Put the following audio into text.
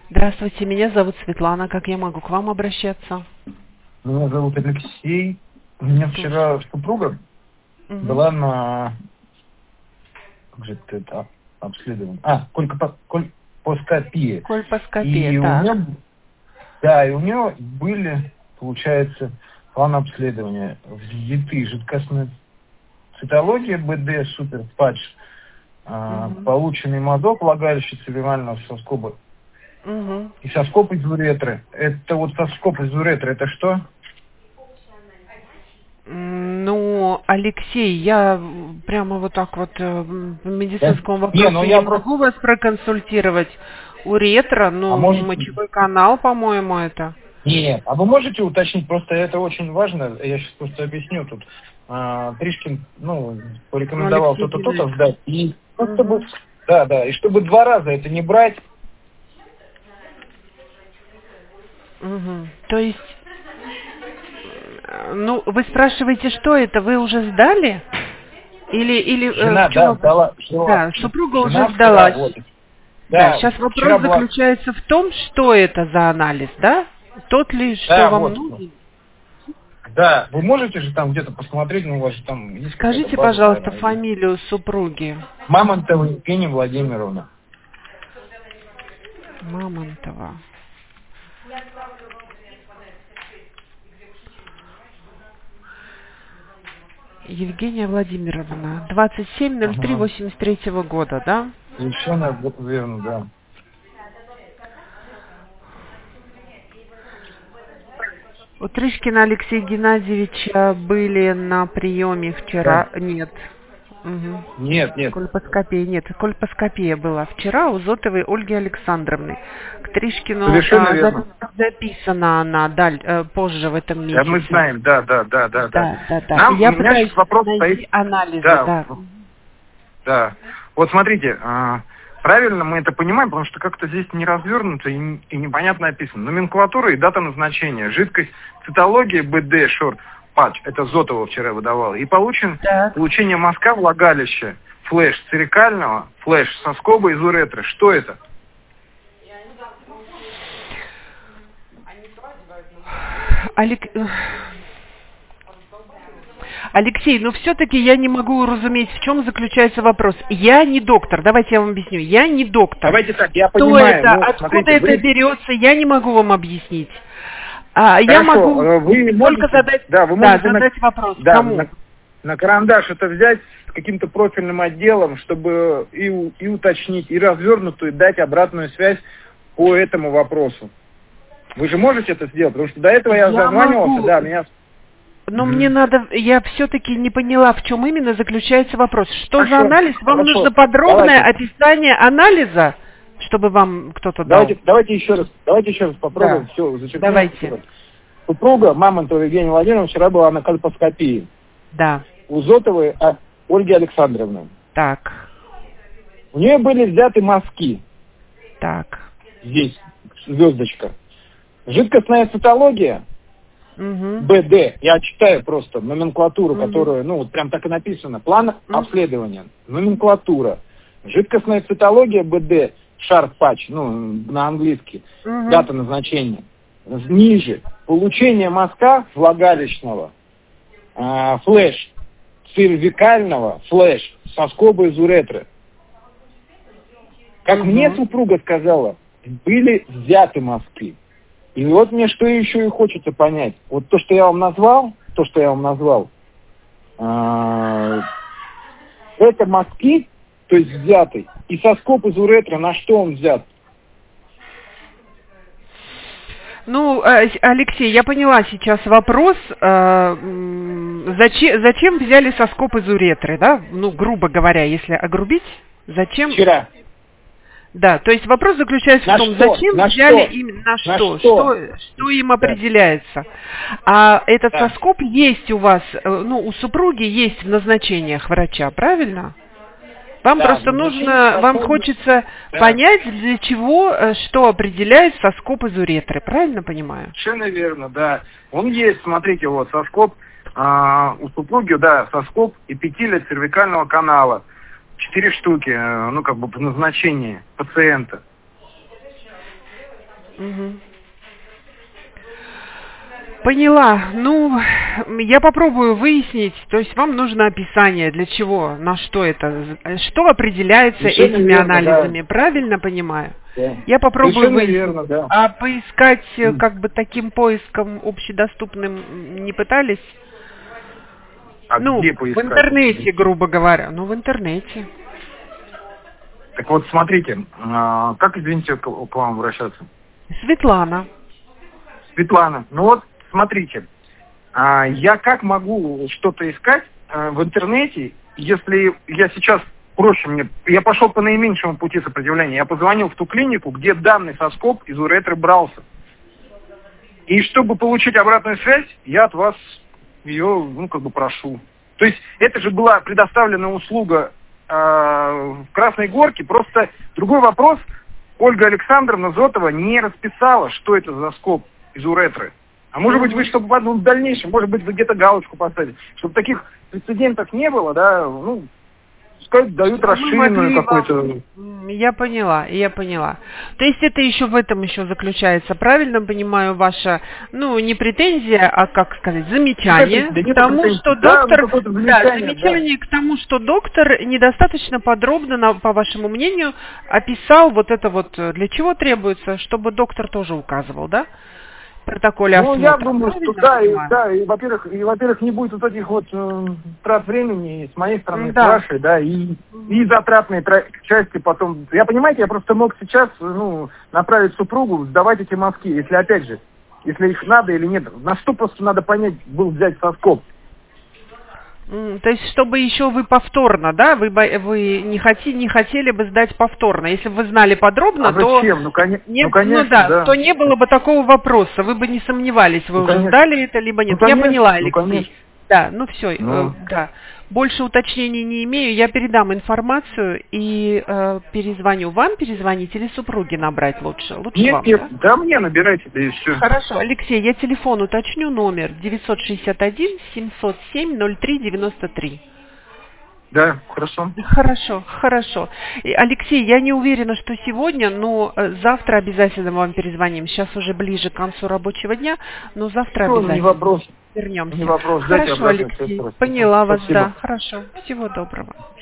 Здравствуйте, меня зовут Светлана. Как я могу к вам обращаться? Меня зовут Алексей. У меня вчера супруга была на как же это обследование? Кольпоскопия. Кольпоскопия, И так. у нее были, получается, план обследования. Взяты жидкостная цитология, БД, супер патч, полученный мазок, влагалище цереврального соскоба и соскоб из уретры. Это вот соскоб из уретры, это что? Ну, Алексей, я прямо вот так вот в медицинском вопросе не могу вас проконсультировать. Уретра, мочевой канал, по-моему, это. Нет, а вы можете уточнить, просто это очень важно, я сейчас просто объясню тут. Тришкин, порекомендовал то-то сдать. И чтобы, и чтобы 2 раза это не брать. То есть, вы спрашиваете, что это? Вы уже сдали? Или жена, сдала. Супруга уже сдала. Сейчас вопрос заключается в том, что это за анализ, да? Тот ли, что вам нужен? Да, вы можете же там где-то посмотреть, у вас же там есть. Скажите, пожалуйста, фамилию супруги. Мамонтова Евгения Владимировна. Мамонтова. Евгения Владимировна, 27.03.83 года, да? Совершенно верно, да. У Тришкина Алексея Геннадьевича были на приеме вчера. Да. Нет. Нет. Кольпоскопия была вчера у Зотовой Ольги Александровны. К Тришкину записана она позже в этом месяце. Да, мы знаем, да. Я пытаюсь вопрос найти анализы. Да. Вот смотрите, правильно мы это понимаем, потому что как-то здесь не развернуто и непонятно описано. Номенклатура и дата назначения. Жидкость цитология БД шорт патч, это Зотова вчера выдавала. И получение мазка влагалища, флеш церекального, флеш соскоба из уретры. Что это? Алексей, все-таки я не могу разуметь, в чем заключается вопрос. Я не доктор, давайте я вам объясню. Я не доктор. Давайте так, я Что понимаю. Это, откуда это берется, я не могу вам объяснить. Я могу только задать вопрос. Да, кому? На карандаш это взять с каким-то профильным отделом, чтобы и уточнить, и развернутую дать обратную связь по этому вопросу. Вы же можете это сделать? Потому что до этого я зазванивался, меня... Но мне надо, я все-таки не поняла, в чем именно заключается вопрос. Что за анализ? Вам нужно подробное описание анализа, чтобы вам кто-то дал. Давайте еще раз попробуем. Да. Все, зачем? Давайте. Супруга Мамонтова Евгения Владимировна вчера была на кольпоскопии. Да. У Зотовой Ольги Александровны. Так. У нее были взяты мазки. Так. Здесь звездочка. Жидкостная цитология. БД. Я читаю просто номенклатуру, которую, прям так и написано. План обследования. Номенклатура. Жидкостная цитология БД. Шарп патч, на английский. Дата назначения. Ниже. Получение мазка влагалищного. Флеш цервикального. Флеш соскоба из уретры. Как мне супруга сказала, были взяты мазки. И вот мне что еще и хочется понять. Вот то, что я вам назвал, это мазки, то есть взятый, и соскоб из уретры, на что он взят? Алексей, я поняла сейчас вопрос. Зачем взяли соскоб из уретры, да? Грубо говоря, если огрубить, зачем? Вчера. Да, то есть вопрос заключается в том, зачем взяли именно что им определяется. А этот соскоб есть у вас, у супруги есть в назначениях врача, правильно? Вам просто нужно, вам хочется понять, для чего, что определяет соскоб из уретры, правильно понимаю? Совершенно верно, да. Он есть, смотрите, вот соскоб у супруги, соскоб эпителия цервикального канала. 4 штуки, по назначению пациента. Угу. Поняла. Ну, я попробую выяснить. То есть вам нужно описание, для чего, на что это, что определяется Совершенно этими верно, анализами. Да. Правильно понимаю? Да. Я попробую Совершенно выяснить. верно, да. А поискать как бы таким поиском общедоступным не пытались? А где поискать? В интернете, грубо говоря. Ну, в интернете. Так вот, смотрите, как, извините, к вам обращаться? Светлана. Светлана, ну вот, смотрите, я как могу что-то искать в интернете, если я сейчас проще мне, я пошел по наименьшему пути сопротивления, я позвонил в ту клинику, где данный соскоб из уретры брался. И чтобы получить обратную связь, я от вас ее, прошу. То есть это же была предоставлена услуга в Красной Горке, просто другой вопрос, Ольга Александровна Зотова не расписала, что это за скоб из уретры. А может быть, вы, чтобы в дальнейшем, может быть, вы где-то галочку поставили, чтобы таких прецедентов не было, да, пускай дают расширенную какую-то... Я поняла. То есть это еще в этом еще заключается, правильно понимаю, ваша, не претензия, а, как сказать, замечание к тому, что доктор... Замечание к тому, что доктор недостаточно подробно, по вашему мнению, описал вот это вот, для чего требуется, чтобы доктор тоже указывал, да? Протоколе осмотра. Я думаю, что да, и во-первых, не будет вот этих вот трат времени с моей стороны, с вашей, да, и затратные части потом. Я просто мог сейчас, направить супругу, сдавать эти мазки, если, опять же, если их надо или нет. На что просто надо понять, был взять соскоб. То есть, чтобы еще вы повторно, да, вы не хотели бы сдать повторно. Если бы вы знали подробно, то... Зачем? Конечно, то не было бы такого вопроса. Вы бы не сомневались, вы уже сдали это, либо нет. Я поняла, Алексей. Да, все, да. Больше уточнений не имею. Я передам информацию и перезвоню вам, перезвонить или супруге набрать лучше? Нет, да мне набирайте, да и все. Хорошо, Алексей, я телефон уточню, номер 961-707-03-93. Да, хорошо. Хорошо. Алексей, я не уверена, что сегодня, но завтра обязательно вам перезвоним. Сейчас уже ближе к концу рабочего дня, но завтра обязательно. Не вопрос. Вернемся. Не вопрос. Хорошо, Алексей. Поняла вас, да. Хорошо. Всего доброго.